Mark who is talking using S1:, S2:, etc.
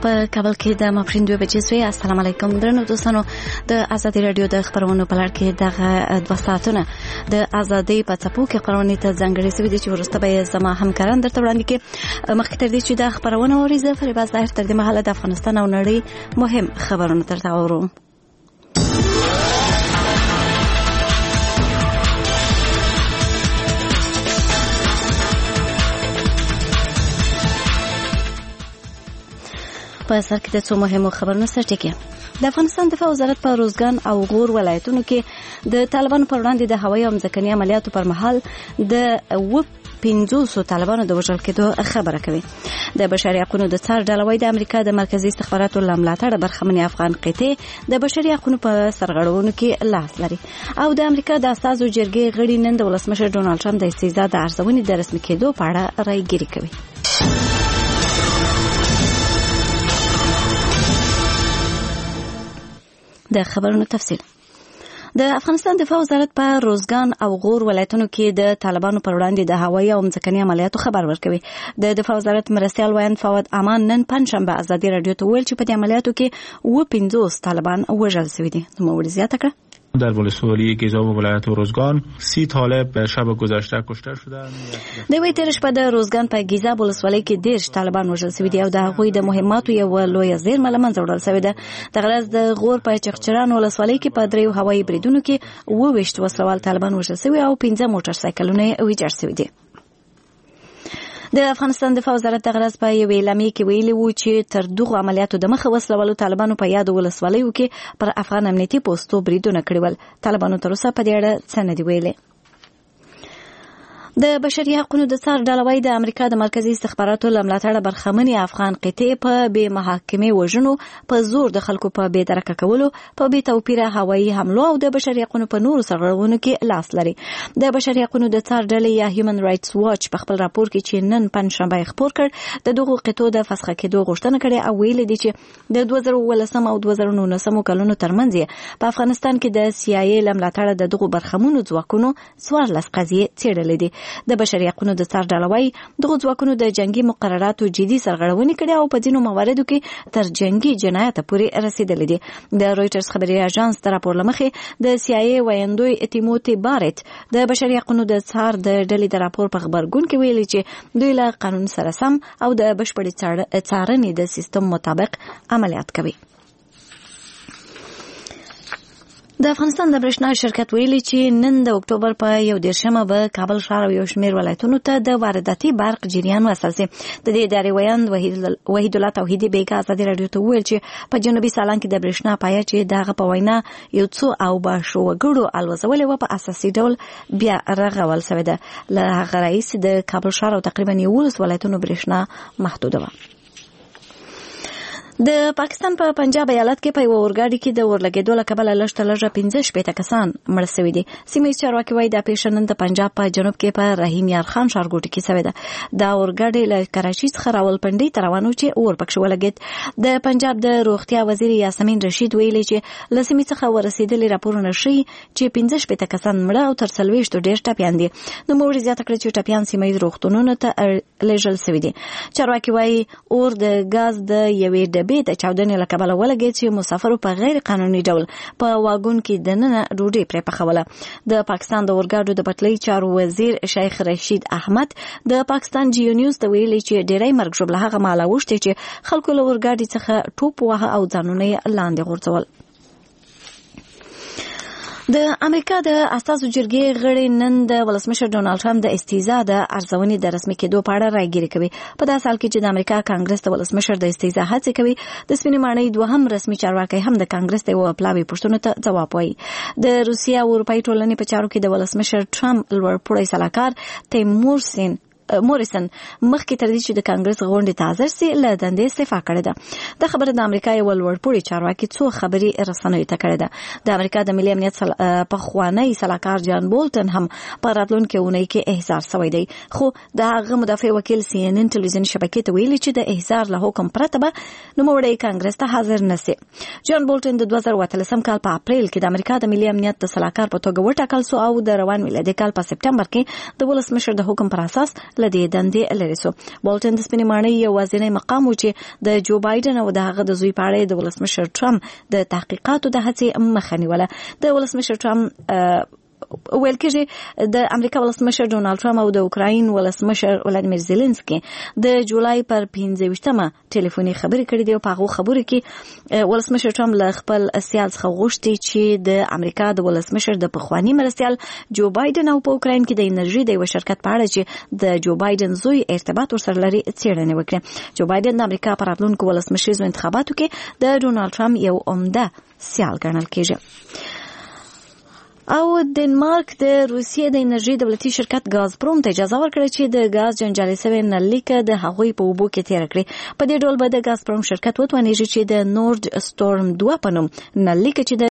S1: په کابل کې د ماپښین 2 بجې سوی. السلام علیکم درنو دوستانو. د ازادي رادیو د خبرونو په لړ کې دغه 2 ساعتونه د ازادۍ په څپو کې خبرونه ته ځانګړي سوي دي چې ورسته به زما همکاران درته وړاندې کړي. مخکې تر دې چې د خبرونه اورئ، فریبا ظاهر تر دې مهاله د افغانستان او نړۍ مهم خبرونه درته اورم. په سر کې د څو مهمو خبرونو سرټکی. د افغانستان دفاع وزارت په روزګان او غور ولایتونو کې د طالبانو پر وړاندې د هوایي او ځمکني عملیاتو پر مهال د 50 طالبانو د وژل کېدو خبره کوي. د بشري حقوقو د څار ډلوي د امریکا د مرکزی استخباراتو لملاتړ برخمنې افغان قطعه د بشري حقوقو په سرغړونو کې لاس لري او د امریکا د اساسو جرګې غړي نن د ولسمشر ډونالد ټرمپ د استیزا د ارزونې د رسمي کېدو په اړه رايګيري کوي. د خبرونو تفصیل. د افغانستان دفاع وزارت په روزګان او غور ولایتونو کې د طالبانو پر وړاندې د هوایي او ځمکني عملیاتو خبر ورکوي. د دفاع وزارت مرستیال وایند فواد امان نن پنځشنبه ازادي رادیو ته ویل چې په دې عملیاتو کې 50 طالبان وژل شوي دي. نو موږ زیاته کړه.
S2: در ولسوالی گیزا و ولایت روزگان 30 طالب شب گذشته کشته شدند.
S1: د وی ترش په د روزګان په گیزا ولسوالی کې 10 طالبان وژل شوي دي او د هغوی د مهماتو یو لوی زیرمه له منځه وړل شوې ده. د غرض د غور په چغچران ولسوالی کې په 3 هوایي بریدونو کې 22 وسلوال طالبان وژل شوي او 15 موټر سایکلونه ویجاړ شوي دي. د افغانستان دفاع وزارت د غرض په یو اعلامیه کې ویلي وو چې تر دغه عملیاتو د مخه وسلوالو طالبانو په یاد ولسوالیو کې پر افغان امنیتي پوسټو بریدونه کړي ول. طالبانو تر اوسه په دې اړه څه نه دی ویلي. د بشري حقوقو د څار ډلوي د امریکا د مرکزی استخباراتو لملاتړ برخمنې افغان قطعه په بې محاکمې وژنو، په زور د خلکو په بې درکه کولو، په بې توپیره هوایي حملو او د بشري حقوقو په نورو سرغړونو کې لاس لري. د بشري حقوقو د څار ډلې یا هیومن رائټس واچ په خپل راپور کې چې نن پنځشنبه خپور کړ د دغو قطعو د فسخ کېدو غوښتنه کړې او ویل دي چې د 2019 او 2019 کلونو ترمنځ په افغانستان کې د CIA لملاتړ د دغو برخمنو ځواکونو 14 قضیې څېړلې دي. د بشري حقوقو د څار ډلوي دغه ځواکونو د جنگي مقرراتو جدي سرغړونې کړې او په ځینو مواردو کې تر جنگي جنایت پورې رسیدلې دي. د رويټرز خبري اژانس تر راپور لمخې د CIA وایندوی تیموتی بارت د بشري حقوقو د څار د ډلې د راپور په خبرګون کې ویلي چې دوی له قانون سره سم او د بشپړې څارنې د سیستم مطابق عملیات کوي. د افغانستان د برېښنا شرکت ویلي چې نن د اکتوبر په 1 به کابل ښار او یو شمېر ولایتونو ته د وارداتي برق جریان وصل شي. د دې ادارې ویاند وحید الله توحیدي بیګا ازادي رادیو ته ویل چې په جنوبي سالان کې د برېښنا پایه چې دغه په وینا یو څو او باشو وګړو الوزولې و په اساسي ډول بیا رغول شوې ده. له هغه رئیس د کابل ښار او تقریبا 19 ولایتونو برېښنا محدوده و. د پاکستان په پنجاب ایالت کې په یو اورګاډي کې د ورلګېدو له کبله لږ 15 کسان مړ شوي دي. سیمه ییز چارواکي وایي دا پیښه نن د پنجاب په جنوب کې په رحیم یار خان ښارګوټي کې شوې ده. دا اورګاډي له کراچۍ څخه راولپنډۍ ته روان و چې اور پکښې ولګېد. د پنجاب د روغتیا وزیر یاسمین رشید ویلي چې له سیمې څخه ورسېدلي راپورونه ښیي چې 15 کسان مړه او تر 40 ډېر ټپیان دي. نوموړي زیاته کړه چې ټپیان سیمه ییز روغتونونو ته لېږل شوي دي. چارواکي وایي اور د ګاز د یوې د چاودنې له کبله ولګېد چې مسافرو په غیر قانوني ډول په واګون کې دننه ډوډۍ پرې پخوله. د پاکستان د اورګاډو د پټلۍ چارو وزیر شیخ رشید احمد د پاکستان جیو نیوز ته ویلي چې ډېری مرګ ژوبله هغه مهاله اوښتې چې خلکو له اورګاډي څخه ټوپ واهه او ځانونه یې لاندې غورځول. د امریکا د اساسو جرګې غړي نن د ولسمشر ډونالد ټرمپ د استیزا د ارزونې د رسمي کېدو په اړه رايګيري کوي. په داسې حال کې چې د امریکا کانګرس د ولسمشر د استیزا هڅه کوي، د سپینې ماڼۍ دوهم رسمي چارواکي هم د کانګرس د پلاوي پښتنو ته ځواب وایي. د روسیا او اروپאי ټولنې په چارو کې د ولسمشر ټرمپ لوړپوړی سلاکار تیمور موریسن مخکې تر دې چې د کانګرس غونډې ته حاضر سي له دندې استعفا کړې ده. دا خبره د امریکا یو لوړپوړي چارواکي څو خبري رسنیو ته کړې ده. د امریکا د ملي امنیت پخوانی سلاکار جان بولټن هم په راتلونکي اونۍ کې احضار شوی دی، خو د هغه مدافع وکیل CNN ټلویزیون شبکې ته ویلي چې د احضار له حکم پرته به نوموړی کانګرس ته حاضر نشي. جان بولټن د 2013 کال په اپریل کې د امریکا د ملي امنیت د سلاکار په توګه وټاکل شو او د روان میلادي کال په سپټمبر کې د ولسمشر د حکم پر اساس لدې دندې لري سو. بالټن د سپینې ماڼۍ یوازینی مقام و چې د جو بایدن او د هغه د زوی په اړه د ولسمشر ټرمپ د تحقیقاتو د هڅې مخه نیوله. د ولسمشر ټرمپ ویل کېږي د امریکا ولسمشر ډونالد ټرمپ او د اوکراین ولسمشر ولادیمیر زيلنسکي د جولای پر 15مه ټلیفوني خبرې کړې دي او په هغه خبرو کې ولسمشر ټرمپ له خپل سیال څخه غوښتي چې د امریکا د ولسمشر د پخوانی مرستیال جو بایدن او په اوکراین کې د انرژي د یو شرکت په اړه چې د جو بایدن زوی ارتباط ورسره لري څېړنه وکړي. جو بایدن د امریکا پر راتلونکو ولسمشریزو انتخاباتو کې د ډونالد ټرمپ یو عمده سیال ګڼل کېږي. او دنمارک د روسیې د انرژي دولتي شرکت ګازپروم ته اجازه ورکړه چې د ګاز جنجالي شوی نللیکه د هغوی په اوبو کې تیر کړي. په دې ډول به د ګازپروم شرکت وتوانیږي چې د نورد ستورم 2 په نوم نللیکه چې د